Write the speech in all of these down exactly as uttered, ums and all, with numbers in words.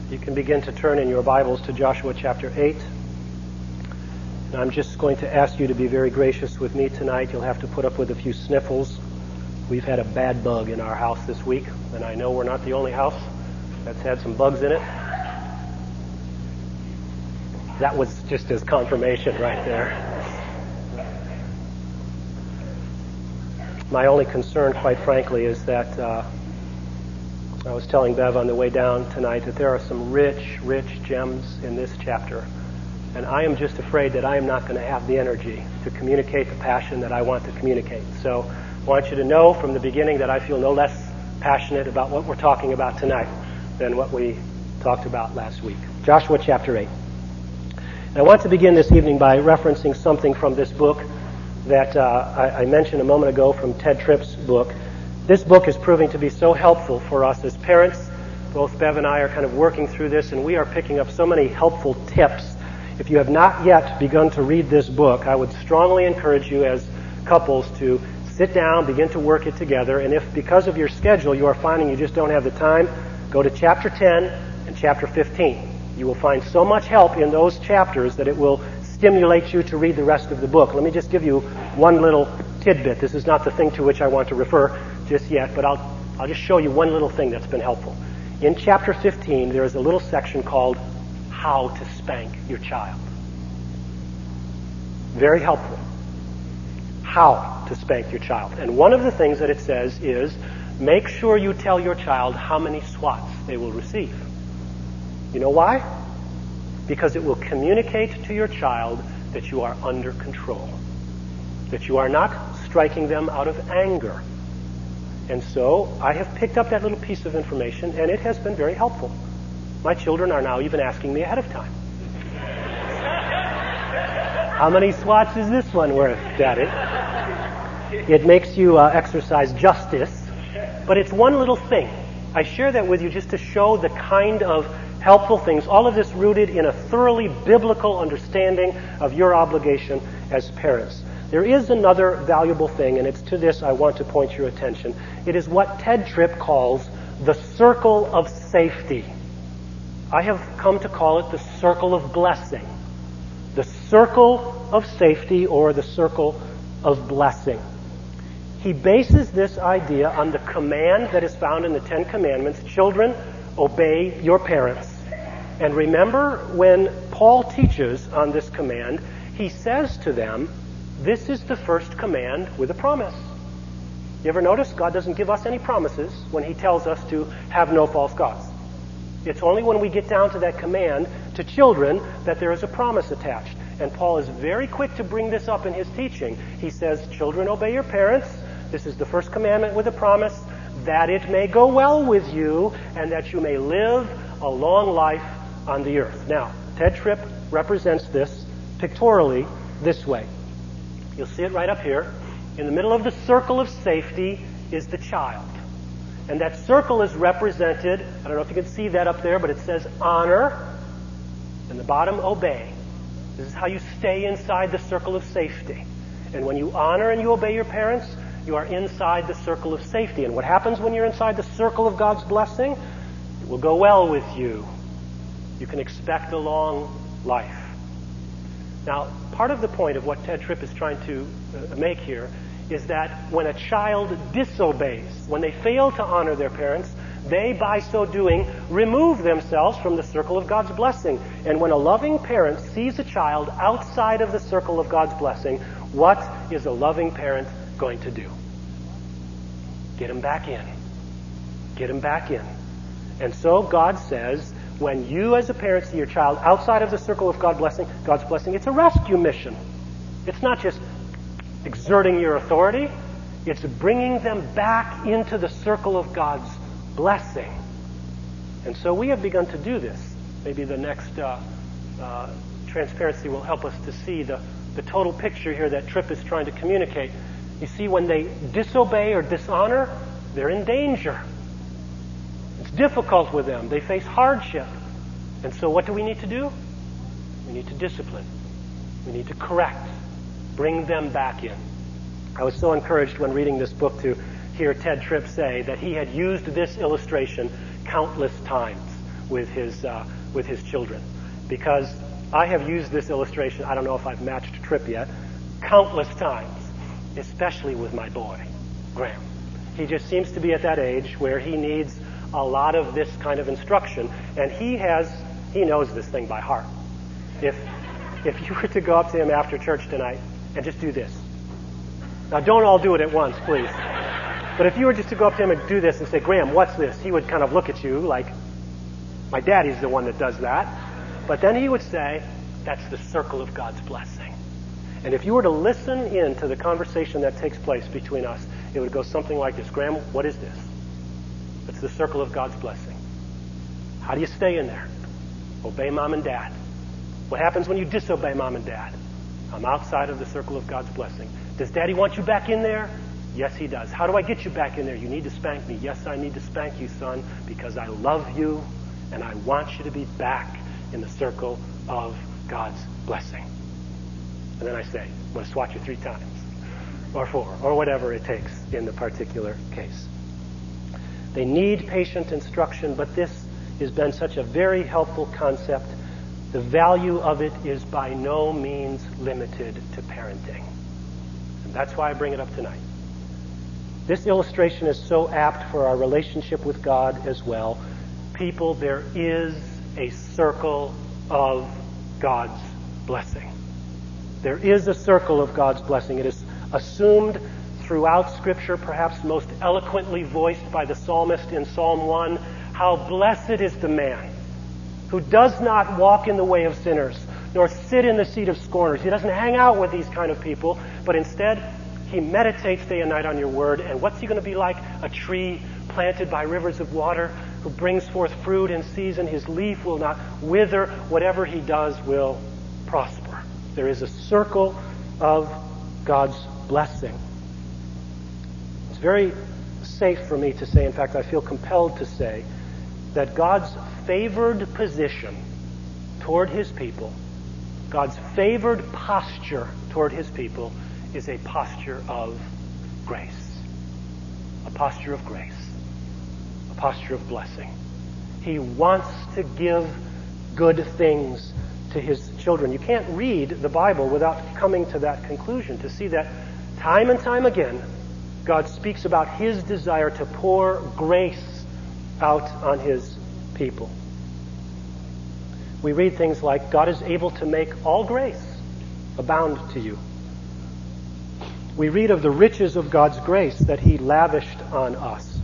You can begin to turn in your Bibles to Joshua chapter eight. And I'm just going to ask you to be very gracious with me tonight. You'll have to put up with a few sniffles. We've had a bad bug in our house this week, and I know we're not the only house that's had some bugs in it. That was just as confirmation right there. My only concern, quite frankly, is that uh, I was telling Bev on the way down tonight that there are some rich, rich gems in this chapter. And I am just afraid that I am not going to have the energy to communicate the passion that I want to communicate. So I want you to know from the beginning that I feel no less passionate about what we're talking about tonight than what we talked about last week. Joshua chapter eight. And I want to begin this evening by referencing something from this book that uh, I, I mentioned a moment ago from Ted Tripp's book. This book is proving to be so helpful for us as parents. Both Bev and I are kind of working through this, and we are picking up so many helpful tips. If you have not yet begun to read this book, I would strongly encourage you as couples to sit down, begin to work it together, and if because of your schedule you are finding you just don't have the time, go to chapter ten and chapter fifteen. You will find so much help in those chapters that it will stimulate you to read the rest of the book. Let me just give you one little tidbit. This is not the thing to which I want to refer just yet, but I'll I'll just show you one little thing that's been helpful. In chapter fifteen, there is a little section called How to Spank Your Child. Very helpful. How to spank your child. And one of the things that it says is, make sure you tell your child how many swats they will receive. You know why? Because it will communicate to your child that you are under control. That you are not striking them out of anger. And so I have picked up that little piece of information, and it has been very helpful. My children are now even asking me ahead of time. How many swats is this one worth, Daddy? It makes you uh, exercise justice, but it's one little thing. I share that with you just to show the kind of helpful things, all of this rooted in a thoroughly biblical understanding of your obligation as parents. There is another valuable thing, and it's to this I want to point your attention. It is what Ted Tripp calls the circle of safety. I have come to call it the circle of blessing. The circle of safety, or the circle of blessing. He bases this idea on the command that is found in the Ten Commandments, children, obey your parents. And remember, when Paul teaches on this command, he says to them, this is the first command with a promise. You ever notice God doesn't give us any promises when he tells us to have no false gods? It's only when we get down to that command to children that there is a promise attached. And Paul is very quick to bring this up in his teaching. He says, children, obey your parents. This is the first commandment with a promise, that it may go well with you and that you may live a long life on the earth. Now, Ted Tripp represents this pictorially this way. You'll see it right up here. In the middle of the circle of safety is the child. And that circle is represented, I don't know if you can see that up there, but it says honor, and the bottom obey. This is how you stay inside the circle of safety. And when you honor and you obey your parents, you are inside the circle of safety. And what happens when you're inside the circle of God's blessing? It will go well with you. You can expect a long life. Now, part of the point of what Ted Tripp is trying to uh, make here is that when a child disobeys, when they fail to honor their parents, they, by so doing, remove themselves from the circle of God's blessing. And when a loving parent sees a child outside of the circle of God's blessing, what is a loving parent going to do? Get him back in. Get him back in. And so God says, when you as a parent see your child outside of the circle of God's blessing, God's blessing, it's a rescue mission. It's not just exerting your authority. It's bringing them back into the circle of God's blessing. And so we have begun to do this. Maybe the next uh, uh, transparency will help us to see the, the total picture here that Tripp is trying to communicate. You see, when they disobey or dishonor, they're in danger. It's difficult with them. They face hardship. And so what do we need to do? We need to discipline. We need to correct. Bring them back in. I was so encouraged when reading this book to hear Ted Tripp say that he had used this illustration countless times with his uh, with his children, because I have used this illustration. I don't know if I've matched Tripp yet, countless times, especially with my boy, Graham. He just seems to be at that age where he needs a lot of this kind of instruction, and he has he knows this thing by heart. If if you were to go up to him after church tonight and just do this. Now, don't all do it at once, please. But if you were just to go up to him and do this and say, Graham, what's this? He would kind of look at you like, my daddy's the one that does that. But then he would say, that's the circle of God's blessing. And if you were to listen in to the conversation that takes place between us, it would go something like this. Graham, what is this? It's the circle of God's blessing. How do you stay in there? Obey mom and dad. What happens when you disobey mom and dad? I'm outside of the circle of God's blessing. Does daddy want you back in there? Yes, he does. How do I get you back in there? You need to spank me. Yes, I need to spank you, son, because I love you and I want you to be back in the circle of God's blessing. And then I say, I'm going to swat you three times, or four, or whatever it takes in the particular case. They need patient instruction, but this has been such a very helpful concept. The value of it is by no means limited to parenting. And that's why I bring it up tonight. This illustration is so apt for our relationship with God as well. People, there is a circle of God's blessing. There is a circle of God's blessing. It is assumed throughout Scripture, perhaps most eloquently voiced by the psalmist in Psalm one. How blessed is the man who does not walk in the way of sinners, nor sit in the seat of scorners. He doesn't hang out with these kind of people, but instead he meditates day and night on your word. And what's he going to be like? A tree planted by rivers of water, who brings forth fruit in season. His leaf will not wither. Whatever he does will prosper. There is a circle of God's blessing. It's very safe for me to say, in fact, I feel compelled to say, that God's favored position toward his people, God's favored posture toward his people, is a posture of grace. A posture of grace. A posture of blessing. He wants to give good things to his children. You can't read the Bible without coming to that conclusion, to see that time and time again, God speaks about his desire to pour grace out on his people. We read things like, God is able to make all grace abound to you. We read of the riches of God's grace that he lavished on us.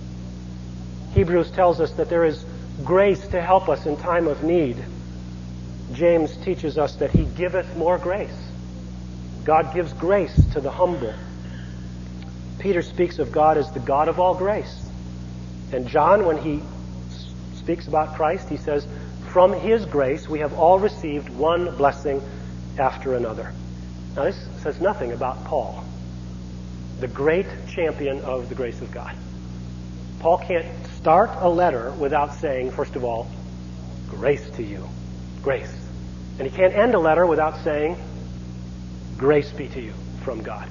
Hebrews tells us that there is grace to help us in time of need. James teaches us that he giveth more grace. God gives grace to the humble. Peter speaks of God as the God of all grace. And John, when he speaks about Christ, he says, from his grace we have all received one blessing after another. Now this says nothing about Paul, the great champion of the grace of God. Paul can't start a letter without saying, first of all, grace to you. Grace. And he can't end a letter without saying, grace be to you from God.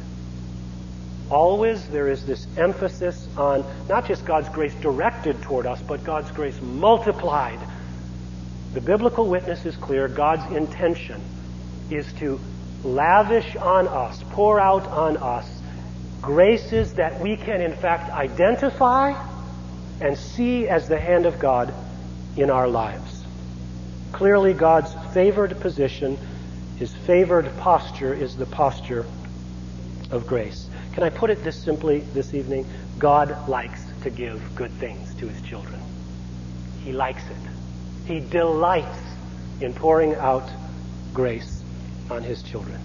Always there is this emphasis on not just God's grace directed toward us, but God's grace multiplied. The biblical witness is clear. God's intention is to lavish on us, pour out on us, graces that we can in fact identify and see as the hand of God in our lives. Clearly, God's favored position, his favored posture, is the posture of grace. Can I put it this simply this evening? God likes to give good things to his children. He likes it. He delights in pouring out grace on his children.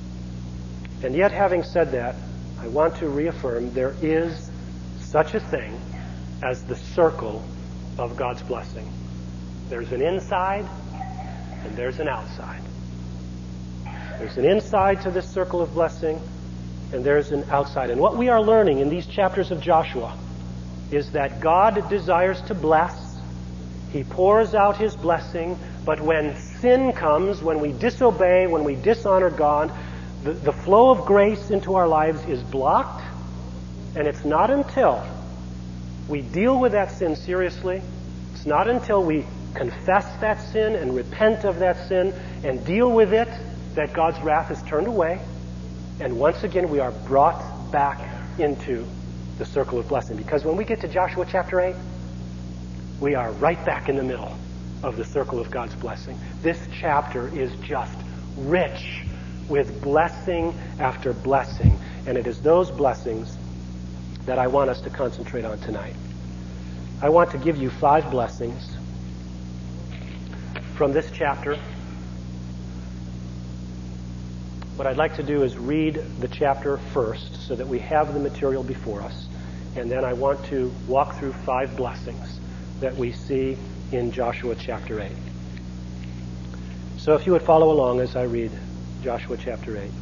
And yet, having said that, I want to reaffirm there is such a thing as the circle of God's blessing. There's an inside and there's an outside. There's an inside to this circle of blessing, and there's an outside. And what we are learning in these chapters of Joshua is that God desires to bless. He pours out his blessing, but when sin comes, when we disobey, when we dishonor God, the, the flow of grace into our lives is blocked, and it's not until we deal with that sin seriously, it's not until we confess that sin and repent of that sin and deal with it, that God's wrath is turned away. And once again, we are brought back into the circle of blessing. Because when we get to Joshua chapter eight, we are right back in the middle of the circle of God's blessing. This chapter is just rich with blessing after blessing. And it is those blessings that I want us to concentrate on tonight. I want to give you five blessings from this chapter. What I'd like to do is read the chapter first so that we have the material before us. And then I want to walk through five blessings that we see in Joshua chapter eight. So if you would follow along as I read Joshua chapter eight.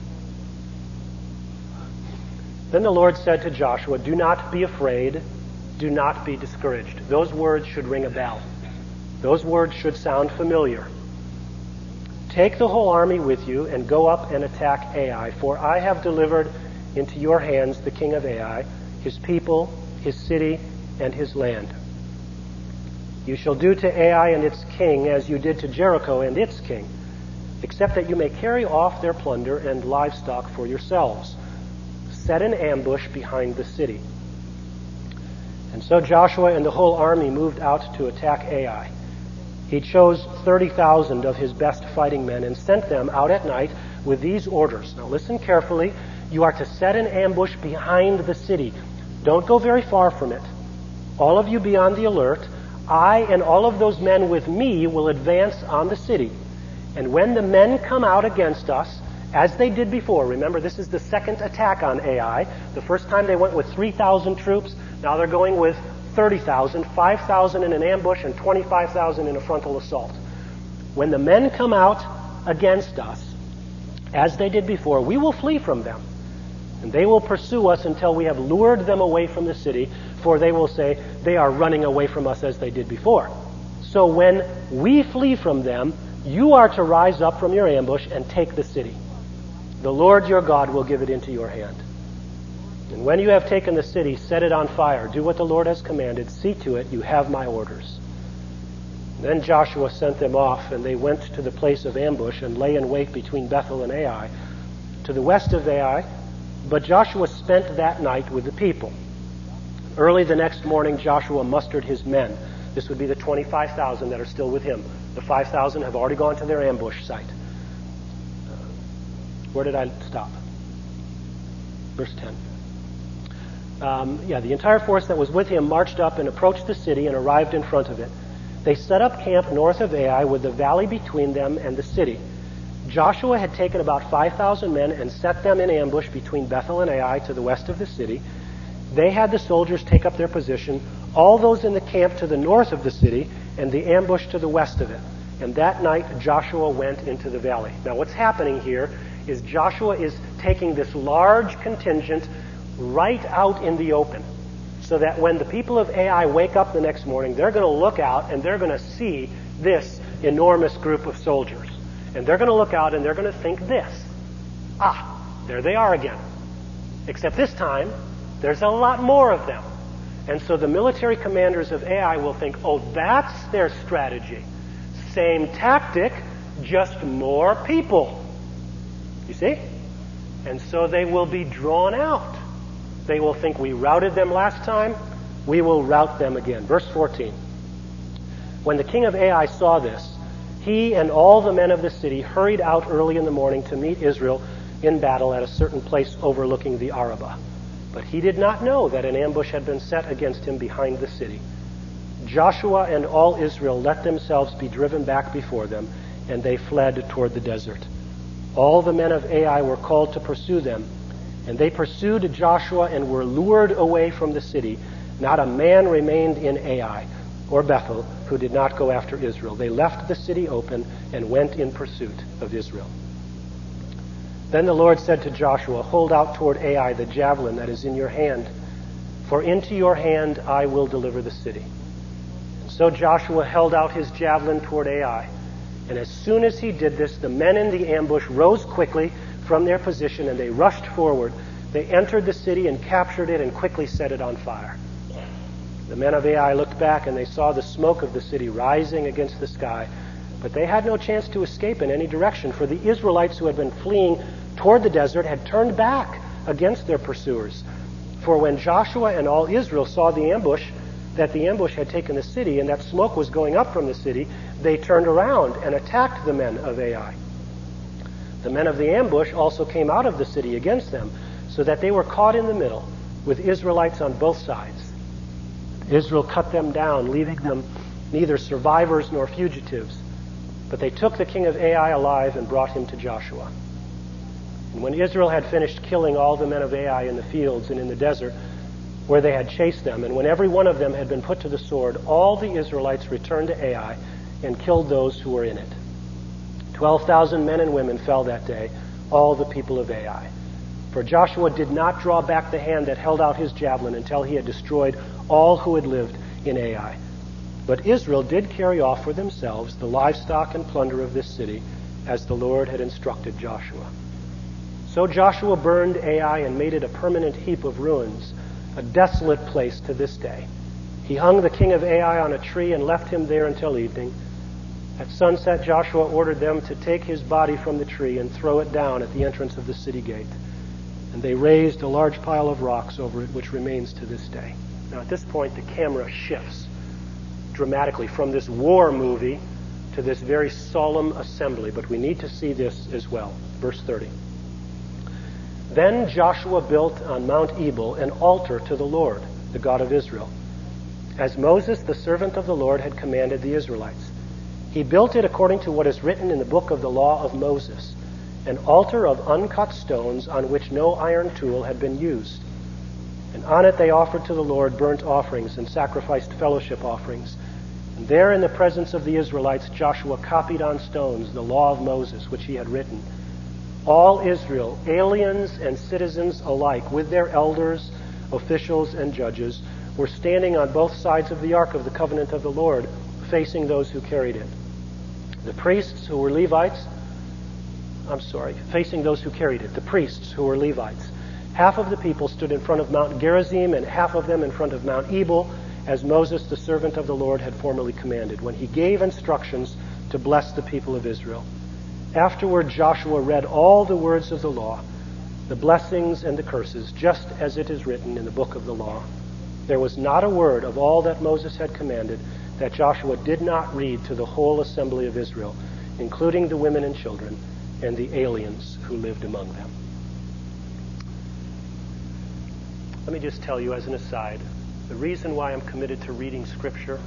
Then the Lord said to Joshua, "Do not be afraid, do not be discouraged." Those words should ring a bell. Those words should sound familiar. "Take the whole army with you and go up and attack Ai, for I have delivered into your hands the king of Ai, his people, his city, and his land. You shall do to Ai and its king as you did to Jericho and its king, except that you may carry off their plunder and livestock for yourselves. Set an ambush behind the city." And so Joshua and the whole army moved out to attack Ai. He chose thirty thousand of his best fighting men and sent them out at night with these orders. Now listen carefully. You are to set an ambush behind the city. Don't go very far from it. All of you be on the alert. I and all of those men with me will advance on the city. And when the men come out against us, as they did before, remember this is the second attack on Ai. The first time they went with three thousand troops. Now they're going with thirty thousand, five thousand in an ambush and twenty-five thousand in a frontal assault. When the men come out against us, as they did before, we will flee from them. And they will pursue us until we have lured them away from the city, for they will say, they are running away from us as they did before. So when we flee from them, you are to rise up from your ambush and take the city. The Lord your God will give it into your hand. And when you have taken the city, set it on fire. Do what the Lord has commanded. See to it, you have my orders. Then Joshua sent them off, and they went to the place of ambush and lay in wait between Bethel and Ai, to the west of Ai. But Joshua spent that night with the people. Early the next morning, Joshua mustered his men. This would be the twenty-five thousand that are still with him. The five thousand have already gone to their ambush site. Where did I stop? Verse ten. Um, yeah, the entire force that was with him marched up and approached the city and arrived in front of it. They set up camp north of Ai with the valley between them and the city. Joshua had taken about five thousand men and set them in ambush between Bethel and Ai to the west of the city. They had the soldiers take up their position, all those in the camp to the north of the city, and the ambush to the west of it. And that night Joshua went into the valley. Now what's happening here is Joshua is taking this large contingent right out in the open, so that when the people of Ai wake up the next morning, they're going to look out and they're going to see this enormous group of soldiers. And they're going to look out and they're going to think this. Ah, there they are again. Except this time, there's a lot more of them. And so the military commanders of Ai will think, oh, that's their strategy. Same tactic, just more people. You see? And so they will be drawn out. They will think, we routed them last time, we will rout them again. Verse fourteen. When the king of Ai saw this, he and all the men of the city hurried out early in the morning to meet Israel in battle at a certain place overlooking the Arabah. But he did not know that an ambush had been set against him behind the city. Joshua and all Israel let themselves be driven back before them, and they fled toward the desert. All the men of Ai were called to pursue them, and they pursued Joshua and were lured away from the city. Not a man remained in Ai or Bethel who did not go after Israel. They left the city open and went in pursuit of Israel. Then the Lord said to Joshua, hold out toward Ai the javelin that is in your hand, for into your hand I will deliver the city. And so Joshua held out his javelin toward Ai. And as soon as he did this, the men in the ambush rose quickly from their position, and they rushed forward. They entered the city and captured it and quickly set it on fire. The men of Ai looked back, and they saw the smoke of the city rising against the sky. But they had no chance to escape in any direction, for the Israelites who had been fleeing toward the desert had turned back against their pursuers. For when Joshua and all Israel saw the ambush, that the ambush had taken the city, and that smoke was going up from the city, they turned around and attacked the men of Ai. The men of the ambush also came out of the city against them, so that they were caught in the middle, with Israelites on both sides. Israel cut them down, leaving them neither survivors nor fugitives. But they took the king of Ai alive and brought him to Joshua. And when Israel had finished killing all the men of Ai in the fields and in the desert where they had chased them, and when every one of them had been put to the sword, all the Israelites returned to Ai and killed those who were in it. Twelve thousand men and women fell that day, all the people of Ai. For Joshua did not draw back the hand that held out his javelin until he had destroyed all who had lived in Ai. But Israel did carry off for themselves the livestock and plunder of this city, as the Lord had instructed Joshua. So Joshua burned Ai and made it a permanent heap of ruins, a desolate place to this day. He hung the king of Ai on a tree and left him there until evening. At sunset, Joshua ordered them to take his body from the tree and throw it down at the entrance of the city gate. And they raised a large pile of rocks over it, which remains to this day. Now, at this point, the camera shifts dramatically from this war movie to this very solemn assembly, but we need to see this as well. Verse thirty. Then Joshua built on Mount Ebal an altar to the Lord, the God of Israel, as Moses, the servant of the Lord, had commanded the Israelites. He built it according to what is written in the book of the law of Moses, an altar of uncut stones on which no iron tool had been used. And on it they offered to the Lord burnt offerings and sacrificed fellowship offerings. And there in the presence of the Israelites, Joshua copied on stones the law of Moses, which he had written. All Israel, aliens and citizens alike, with their elders, officials, and judges, were standing on both sides of the ark of the covenant of the Lord, facing those who carried it. The priests who were Levites, I'm sorry, facing those who carried it, the priests who were Levites. Half of the people stood in front of Mount Gerizim and half of them in front of Mount Ebal, as Moses, the servant of the Lord, had formerly commanded, when he gave instructions to bless the people of Israel. Afterward, Joshua read all the words of the law, the blessings and the curses, just as it is written in the book of the law. There was not a word of all that Moses had commanded that Joshua did not read to the whole assembly of Israel, including the women and children and the aliens who lived among them. Let me just tell you as an aside, the reason why I'm committed to reading Scripture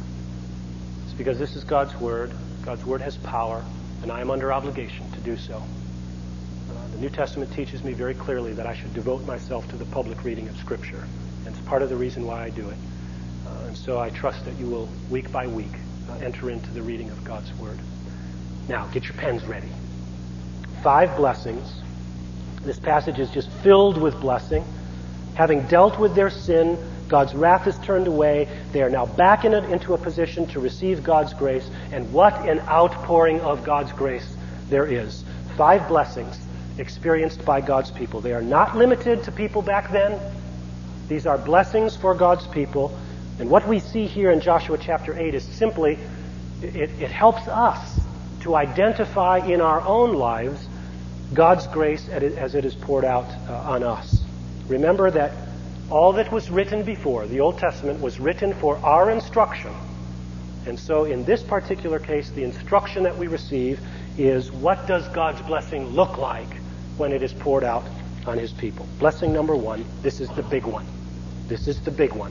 is because this is God's Word. God's Word has power, and I am under obligation to do so. Uh, the New Testament teaches me very clearly that I should devote myself to the public reading of Scripture, and it's part of the reason why I do it. Uh, and so I trust that you will, week by week, uh, enter into the reading of God's Word. Now, get your pens ready. Five blessings. This passage is just filled with blessing. Having dealt with their sin, God's wrath is turned away. They are now back in it, into a position to receive God's grace. And what an outpouring of God's grace there is. Five blessings experienced by God's people. They are not limited to people back then. These are blessings for God's people. And what we see here in Joshua chapter eight is simply, it, it helps us to identify in our own lives God's grace as it is poured out uh, on us. Remember that all that was written before, the Old Testament, was written for our instruction. And so in this particular case, the instruction that we receive is, what does God's blessing look like when it is poured out on his people? Blessing number one, this is the big one. This is the big one.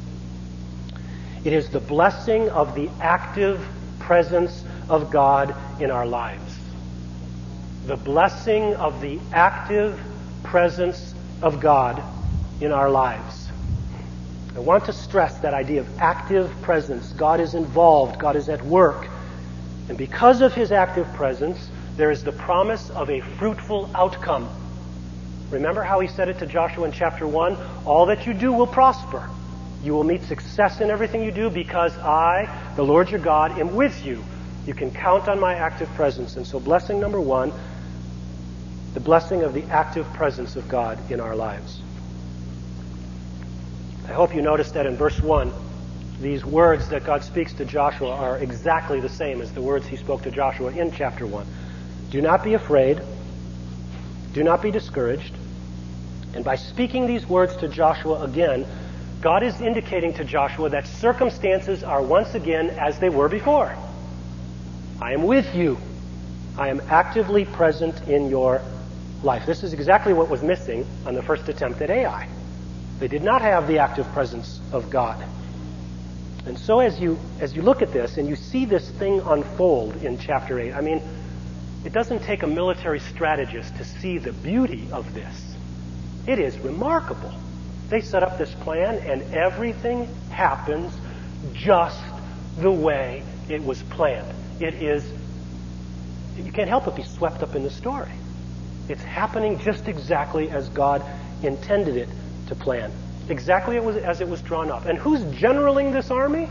It is the blessing of the active presence of God in our lives. The blessing of the active presence of God in our lives. I want to stress that idea of active presence. God is involved. God is at work. And because of his active presence, there is the promise of a fruitful outcome. Remember how he said it to Joshua in chapter one? All that you do will prosper. You will meet success in everything you do because I, the Lord your God, am with you. You can count on my active presence. And so blessing number one, the blessing of the active presence of God in our lives. I hope you noticed that in verse one, these words that God speaks to Joshua are exactly the same as the words he spoke to Joshua in chapter one. Do not be afraid. Do not be discouraged. And by speaking these words to Joshua again, God is indicating to Joshua that circumstances are once again as they were before. I am with you. I am actively present in your life. This is exactly what was missing on the first attempt at Ai. They did not have the active presence of God. And so as you as you look at this and you see this thing unfold in chapter eight, I mean, it doesn't take a military strategist to see the beauty of this. It is remarkable. They set up this plan and everything happens just the way it was planned. It is, you can't help but be swept up in the story. It's happening just exactly as God intended it to plan. Exactly as it was drawn up. And who's generaling this army?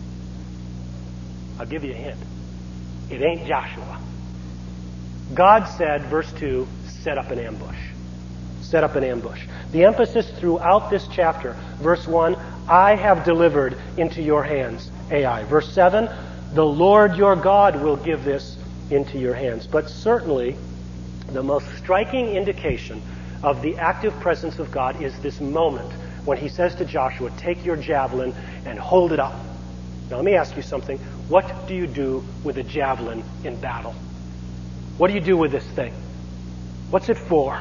I'll give you a hint. It ain't Joshua. God said, verse two, set up an ambush. Set up an ambush. The emphasis throughout this chapter, verse one, I have delivered into your hands, Ai. Verse seven, the Lord your God will give this into your hands. But certainly, the most striking indication of the active presence of God is this moment when he says to Joshua, take your javelin and hold it up. Now let me ask you something. What do you do with a javelin in battle? What do you do with this thing? What's it for?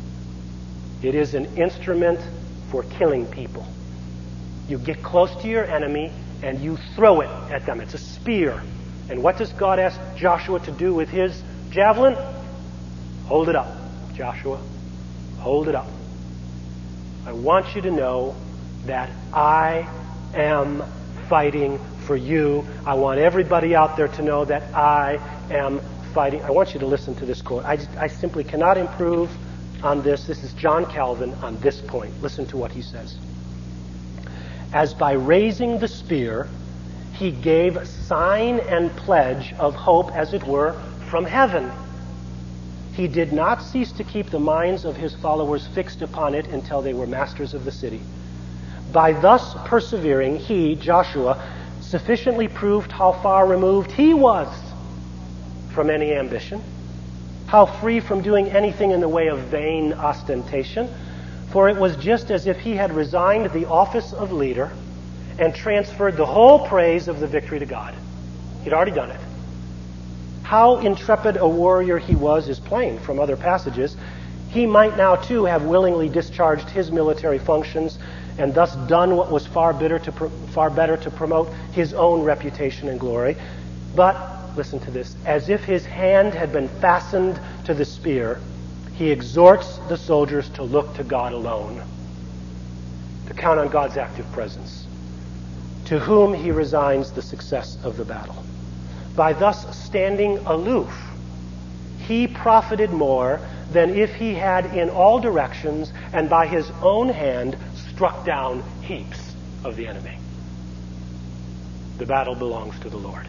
It is an instrument for killing people. You get close to your enemy and you throw it at them. It's a spear. And what does God ask Joshua to do with his javelin? Hold it up, Joshua. Hold it up. I want you to know that I am fighting for you. I want everybody out there to know that I am fighting. I want you to listen to this quote. I, just, I simply cannot improve on this. This is John Calvin on this point. Listen to what he says. As by raising the spear, he gave sign and pledge of hope, as it were, from heaven. He did not cease to keep the minds of his followers fixed upon it until they were masters of the city. By thus persevering, he, Joshua, sufficiently proved how far removed he was from any ambition, how free from doing anything in the way of vain ostentation, for it was just as if he had resigned the office of leader and transferred the whole praise of the victory to God. He'd already done it. How intrepid a warrior he was is plain from other passages. He might now, too, have willingly discharged his military functions and thus done what was far better to, pr- far better to promote his own reputation and glory. But, listen to this, as if his hand had been fastened to the spear, he exhorts the soldiers to look to God alone, to count on God's active presence, to whom he resigns the success of the battle. By thus standing aloof, he profited more than if he had in all directions and by his own hand struck down heaps of the enemy. The battle belongs to the Lord.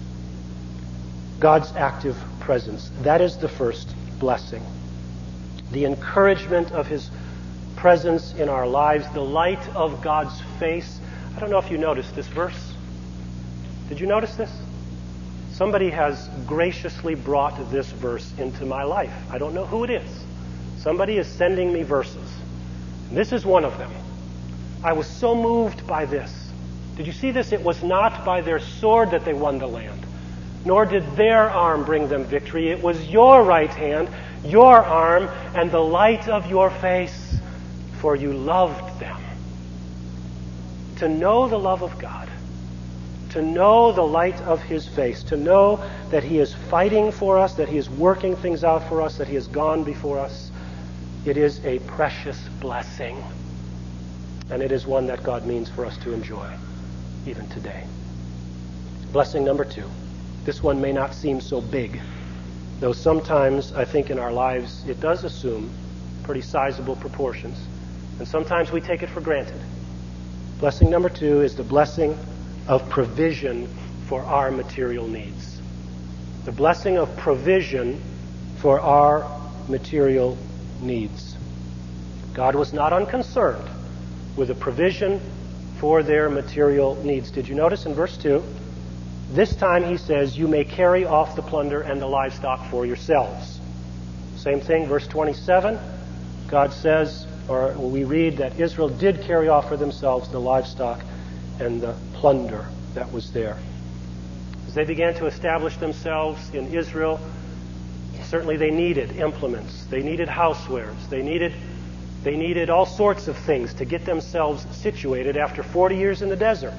God's active presence. That is the first blessing. The encouragement of his presence in our lives, the light of God's face. I don't know if you noticed this verse. Did you notice this? Somebody has graciously brought this verse into my life. I don't know who it is. Somebody is sending me verses. This is one of them. I was so moved by this. Did you see this? It was not by their sword that they won the land, nor did their arm bring them victory. It was your right hand, your arm, and the light of your face, for you loved them. To know the love of God, to know the light of his face, to know that he is fighting for us, that he is working things out for us, that he has gone before us, it is a precious blessing. And it is one that God means for us to enjoy, even today. Blessing number two. This one may not seem so big, though sometimes I think in our lives it does assume pretty sizable proportions. And sometimes we take it for granted. Blessing number two is the blessing of provision for our material needs. The blessing of provision for our material needs. God was not unconcerned with the provision for their material needs. Did you notice in verse two? This time he says, you may carry off the plunder and the livestock for yourselves. Same thing, verse twenty-seven. God says, or we read that Israel did carry off for themselves the livestock and the plunder that was there. As they began to establish themselves in Israel, certainly they needed implements. They needed housewares. They needed, they needed all sorts of things to get themselves situated after forty years in the desert.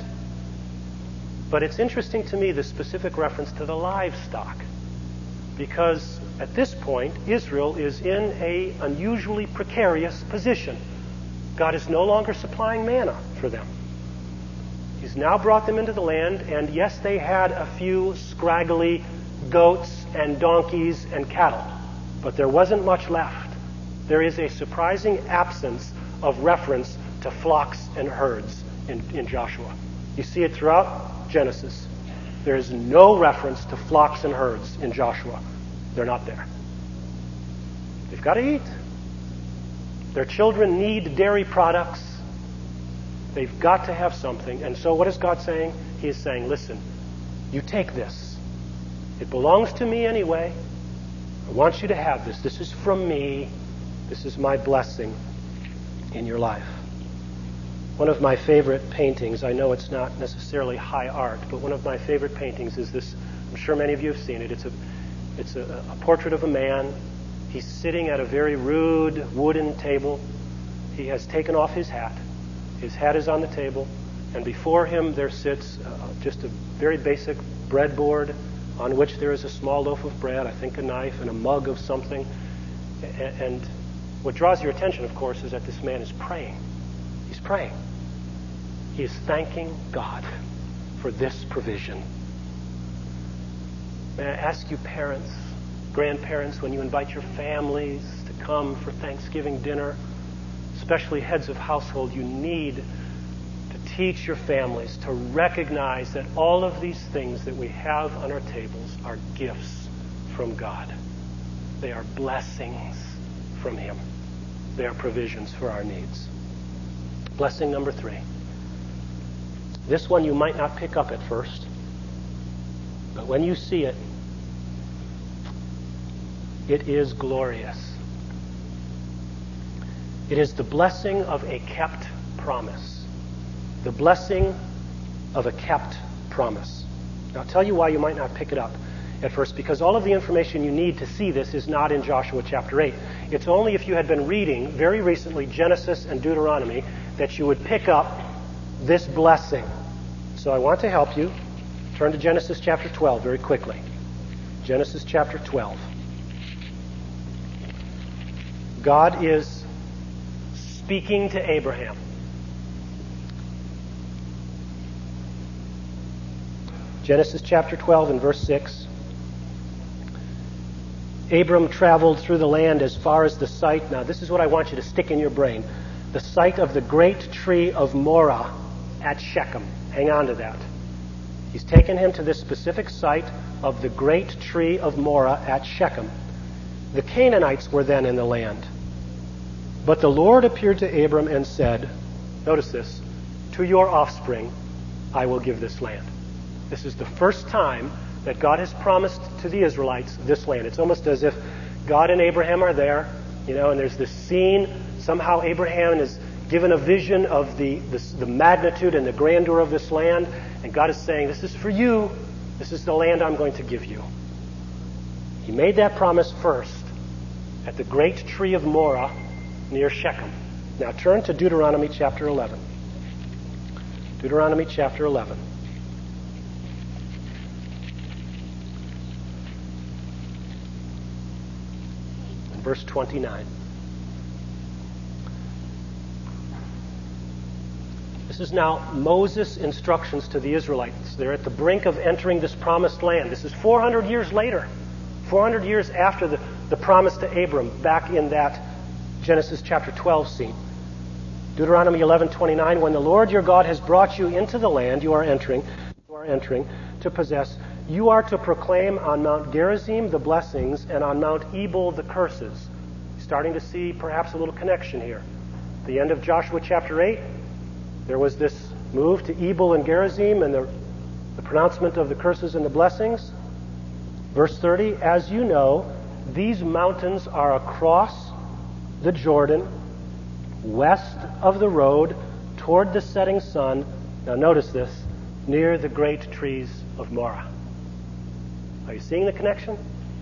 But it's interesting to me, the specific reference to the livestock, because at this point, Israel is in an unusually precarious position. God is no longer supplying manna for them. He's now brought them into the land, and yes, they had a few scraggly goats and donkeys and cattle, but there wasn't much left. There is a surprising absence of reference to flocks and herds in, in Joshua. You see it throughout Genesis. There is no reference to flocks and herds in Joshua. They're not there. They've got to eat. Their children need dairy products. They've got to have something. And so what is God saying? He is saying, listen, you take this. It belongs to me anyway. I want you to have this. This is from me. This is my blessing in your life. One of my favorite paintings, I know it's not necessarily high art, but one of my favorite paintings is this. I'm sure many of you have seen it. It's a It's a, a portrait of a man. He's sitting at a very rude wooden table. He has taken off his hat. His hat is on the table. And before him there sits uh, just a very basic breadboard on which there is a small loaf of bread, I think a knife, and a mug of something. And, and what draws your attention, of course, is that this man is praying. He's praying. He is thanking God for this provision. May I ask you, parents, grandparents, when you invite your families to come for Thanksgiving dinner, especially heads of household, you need to teach your families to recognize that all of these things that we have on our tables are gifts from God. They are blessings from Him. They are provisions for our needs. Blessing number three. This one you might not pick up at first, but when you see it, it is glorious. It is the blessing of a kept promise. The blessing of a kept promise. Now, I'll tell you why you might not pick it up at first, because all of the information you need to see this is not in Joshua chapter eight. It's only if you had been reading very recently Genesis and Deuteronomy that you would pick up this blessing. So I want to help you. Turn to Genesis chapter twelve very quickly. Genesis chapter twelve. God is speaking to Abraham. Genesis chapter twelve and verse six. Abram traveled through the land as far as the site. Now this is what I want you to stick in your brain. The site of the great tree of Morah at Shechem. Hang on to that. He's taken him to this specific site of the great tree of Morah at Shechem. The Canaanites were then in the land. But the Lord appeared to Abram and said, notice this, to your offspring I will give this land. This is the first time that God has promised to the Israelites this land. It's almost as if God and Abraham are there, you know, and there's this scene. Somehow Abraham is given a vision of the, the, the magnitude and the grandeur of this land. And God is saying, this is for you. This is the land I'm going to give you. He made that promise first at the great tree of Morah near Shechem. Now turn to Deuteronomy chapter eleven. Deuteronomy chapter eleven. And verse twenty-nine. This is now Moses' instructions to the Israelites. They're at the brink of entering this promised land. This is four hundred years later. four hundred years after the, the promise to Abram, back in that Genesis chapter twelve scene. Deuteronomy eleven twenty-nine, when the Lord your God has brought you into the land you are entering, you are entering to possess, you are to proclaim on Mount Gerizim the blessings and on Mount Ebal the curses. Starting to see perhaps a little connection here. At the end of Joshua chapter eight, there was this Move to Ebal and Gerizim and the, the pronouncement of the curses and the blessings. Verse thirty, as you know, these mountains are across the Jordan, west of the road, toward the setting sun. Now notice this, near the great trees of Moreh. Are you seeing the connection?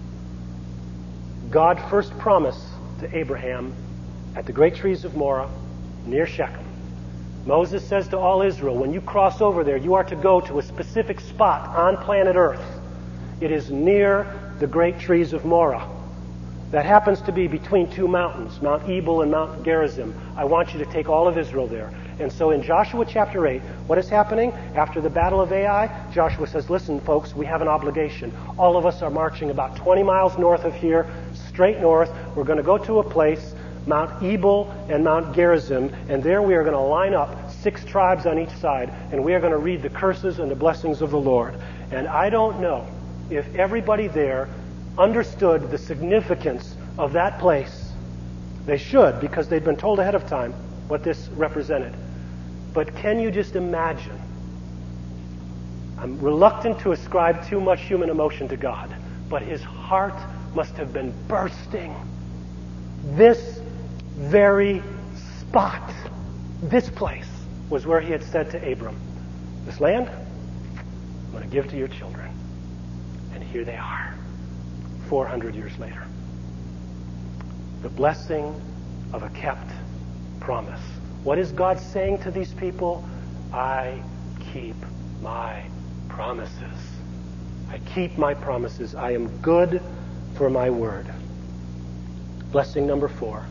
God first promised to Abraham at the great trees of Moreh, near Shechem. Moses says to all Israel, when you cross over there, you are to go to a specific spot on planet Earth. It is near the great trees of Moreh. That happens to be between two mountains, Mount Ebal and Mount Gerizim. I want you to take all of Israel there. And so in Joshua chapter eight, what is happening? After the battle of Ai, Joshua says, listen, folks, we have an obligation. All of us are marching about twenty miles north of here, straight north. We're going to go to a place, Mount Ebal and Mount Gerizim, and there we are going to line up six tribes on each side, and we are going to read the curses and the blessings of the Lord. And I don't know if everybody there understood the significance of that place. They should, because they'd been told ahead of time what this represented. But can you just imagine? I'm reluctant to ascribe too much human emotion to God, but his heart must have been bursting. This very spot, this place, was where he had said to Abram, this land, I'm going to give to your children. And here they are, four hundred years later. The blessing of a kept promise. What is God saying to these people? I keep my promises. I keep my promises. I am good for my word. Blessing number four.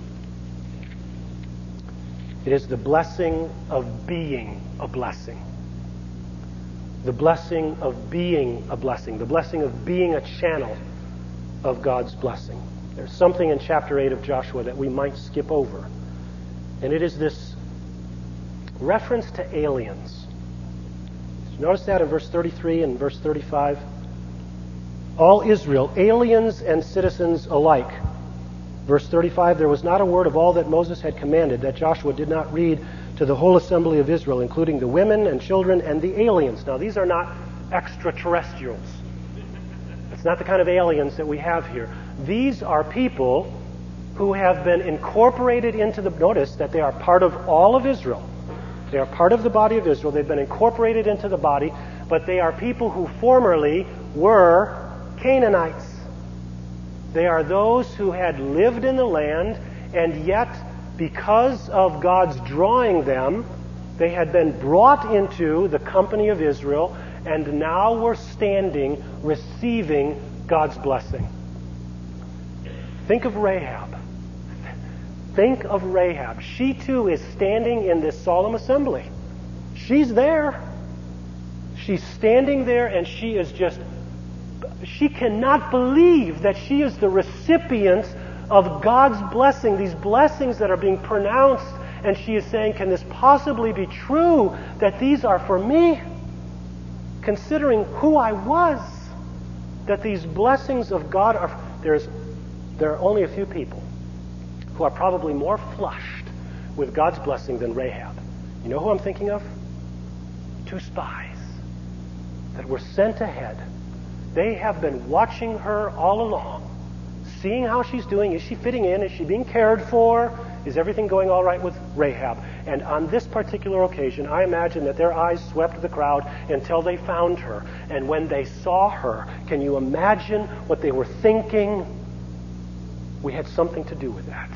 It is the blessing of being a blessing. The blessing of being a blessing. The blessing of being a channel of God's blessing. There's something in chapter eight of Joshua that we might skip over. And it is this reference to aliens. Notice that in verse thirty-three and verse thirty-five. All Israel, aliens and citizens alike. Verse thirty-five, there was not a word of all that Moses had commanded that Joshua did not read to the whole assembly of Israel, including the women and children and the aliens. Now, these are not extraterrestrials. It's not the kind of aliens that we have here. These are people who have been incorporated into the... Notice that they are part of all of Israel. They are part of the body of Israel. They've been incorporated into the body, but they are people who formerly were Canaanites. They are those who had lived in the land, and yet, because of God's drawing them, they had been brought into the company of Israel, and now were standing, receiving God's blessing. Think of Rahab. Think of Rahab. She too is standing in this solemn assembly. She's there. She's standing there, and she is just, she cannot believe that she is the recipient of God's blessing, these blessings that are being pronounced, and she is saying, can this possibly be true that these are for me? Considering who I was, that these blessings of God are, there's, there are only a few people who are probably more flushed with God's blessing than Rahab. You know who I'm thinking of? Two spies that were sent ahead. They have been watching her all along, seeing how she's doing. Is she fitting in? Is she being cared for? Is everything going all right with Rahab? And on this particular occasion, I imagine that their eyes swept the crowd until they found her. And when they saw her, can you imagine what they were thinking? We had something to do with that.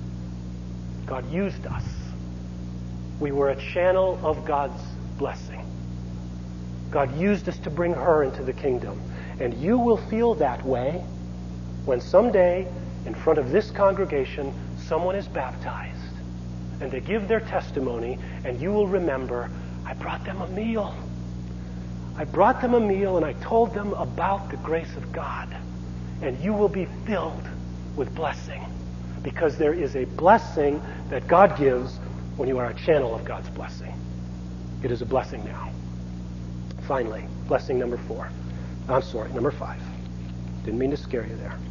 God used us. We were a channel of God's blessing. God used us to bring her into the kingdom. And you will feel that way when someday, in front of this congregation, someone is baptized and they give their testimony, and you will remember, I brought them a meal. I brought them a meal and I told them about the grace of God. And you will be filled with blessing, because there is a blessing that God gives when you are a channel of God's blessing. It is a blessing now. Finally, blessing number four. I'm sorry, number five. Didn't mean to scare you there.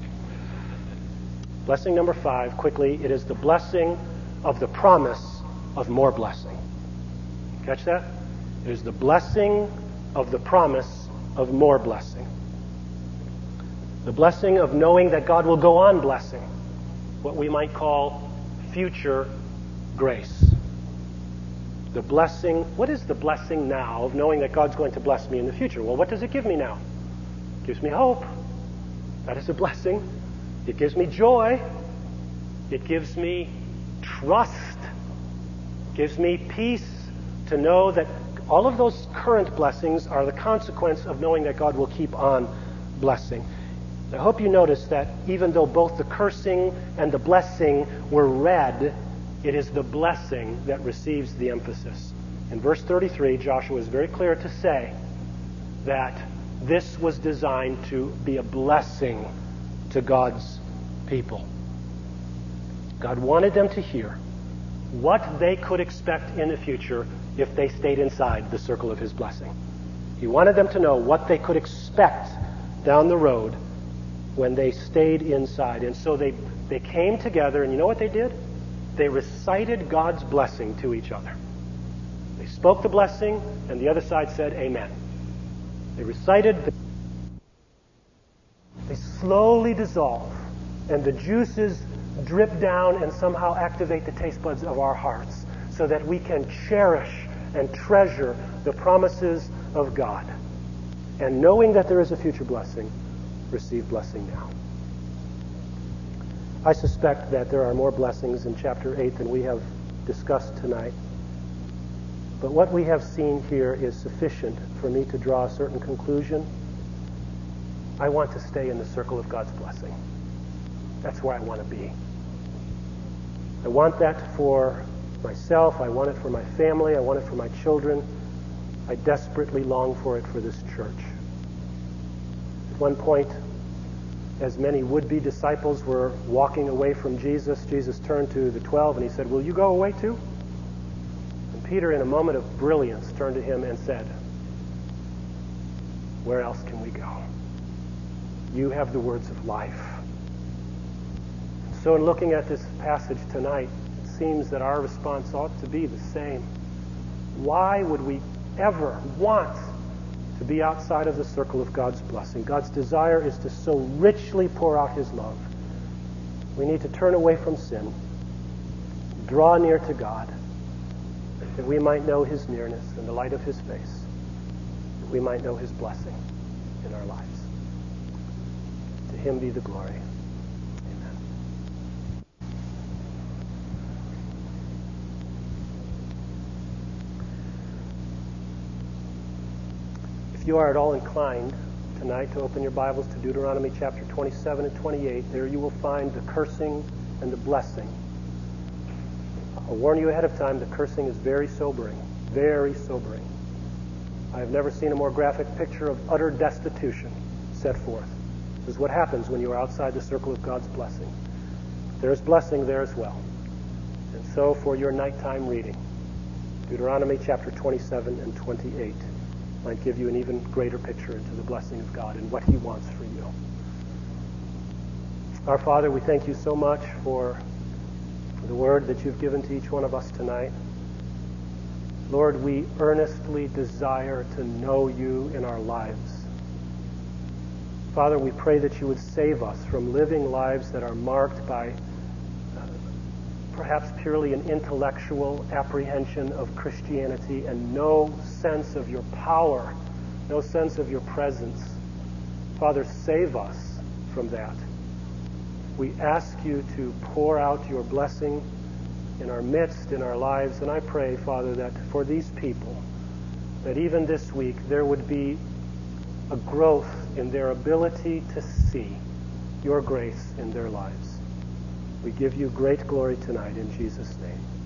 Blessing number five, quickly, it is the blessing of the promise of more blessing. Catch that? It is the blessing of the promise of more blessing. The blessing of knowing that God will go on blessing, what we might call future grace. The blessing, what is the blessing now of knowing that God's going to bless me in the future? Well, what does it give me now? It gives me hope. That is a blessing. It gives me joy. It gives me trust. It gives me peace to know that all of those current blessings are the consequence of knowing that God will keep on blessing. I hope you notice that even though both the cursing and the blessing were read, it is the blessing that receives the emphasis. In verse thirty-three, Joshua is very clear to say that this was designed to be a blessing to God's people. God wanted them to hear what they could expect in the future if they stayed inside the circle of His blessing. He wanted them to know what they could expect down the road when they stayed inside. And so they, they came together, and you know what they did? They recited God's blessing to each other. They spoke the blessing, and the other side said, Amen. They recited the... They slowly dissolve, and the juices drip down and somehow activate the taste buds of our hearts so that we can cherish and treasure the promises of God. And knowing that there is a future blessing, receive blessing now. I suspect that there are more blessings in chapter eight than we have discussed tonight. But what we have seen here is sufficient for me to draw a certain conclusion. I want to stay in the circle of God's blessing. That's where I want to be. I want that for myself. I want it for my family. I want it for my children. I desperately long for it for this church. At one point, as many would-be disciples were walking away from Jesus, Jesus turned to the twelve and He said, will you go away too? And Peter, in a moment of brilliance, turned to Him and said, where else can we go? You have the words of life. So in looking at this passage tonight, it seems that our response ought to be the same. Why would we ever want to be outside of the circle of God's blessing? God's desire is to so richly pour out His love. We need to turn away from sin, draw near to God, that we might know His nearness and the light of His face, that we might know His blessing in our lives. To Him be the glory. Amen. If you are at all inclined tonight to open your Bibles to Deuteronomy chapter twenty-seven and twenty-eight, there you will find the cursing and the blessing. I'll warn you ahead of time, the cursing is very sobering, very sobering. I have never seen a more graphic picture of utter destitution set forth. This is what happens when you are outside the circle of God's blessing. There is blessing there as well. And so for your nighttime reading, Deuteronomy chapter twenty-seven and twenty-eight might give you an even greater picture into the blessing of God and what He wants for you. Our Father, we thank You so much for the word that You've given to each one of us tonight. Lord, we earnestly desire to know You in our lives. Father, we pray that You would save us from living lives that are marked by uh, perhaps purely an intellectual apprehension of Christianity and no sense of Your power, no sense of Your presence. Father, save us from that. We ask You to pour out Your blessing in our midst, in our lives, and I pray, Father, that for these people, that even this week there would be a growth in their ability to see Your grace in their lives. We give You great glory tonight in Jesus' name.